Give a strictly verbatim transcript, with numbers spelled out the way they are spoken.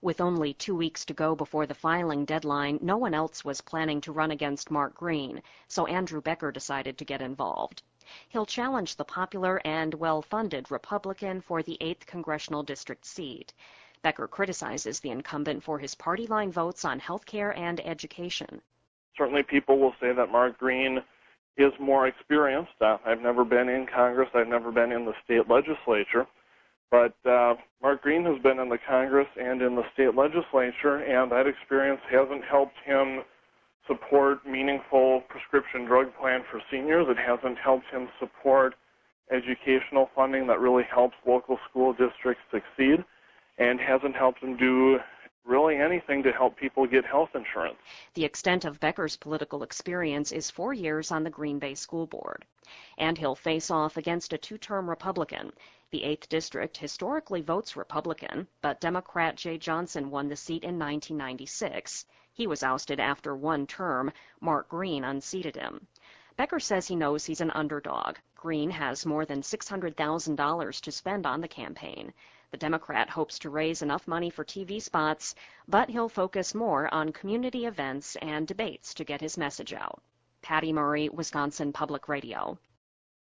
With only two weeks to go before the filing deadline, no one else was planning to run against Mark Green, so Andrew Becker decided to get involved. He'll challenge the popular and well-funded Republican for the eighth Congressional District seat. Becker criticizes the incumbent for his party line votes on health care and education. Certainly people will say that Mark Green is more experienced. Uh, I've never been in Congress. I've never been in the state legislature. But uh, Mark Green has been in the Congress and in the state legislature, and that experience hasn't helped him support meaningful prescription drug plan for seniors. It hasn't helped him support educational funding that really helps local school districts succeed, and hasn't helped him do really anything to help people get health insurance. The extent of Becker's political experience is four years on the Green Bay School Board. And he'll face off against a two-term Republican. The eighth District historically votes Republican, but Democrat Jay Johnson won the seat in nineteen ninety-six. He was ousted after one term. Mark Green unseated him. Becker says he knows he's an underdog. Green has more than six hundred thousand dollars to spend on the campaign. The Democrat hopes to raise enough money for T V spots, but he'll focus more on community events and debates to get his message out. Patty Murray, Wisconsin Public Radio.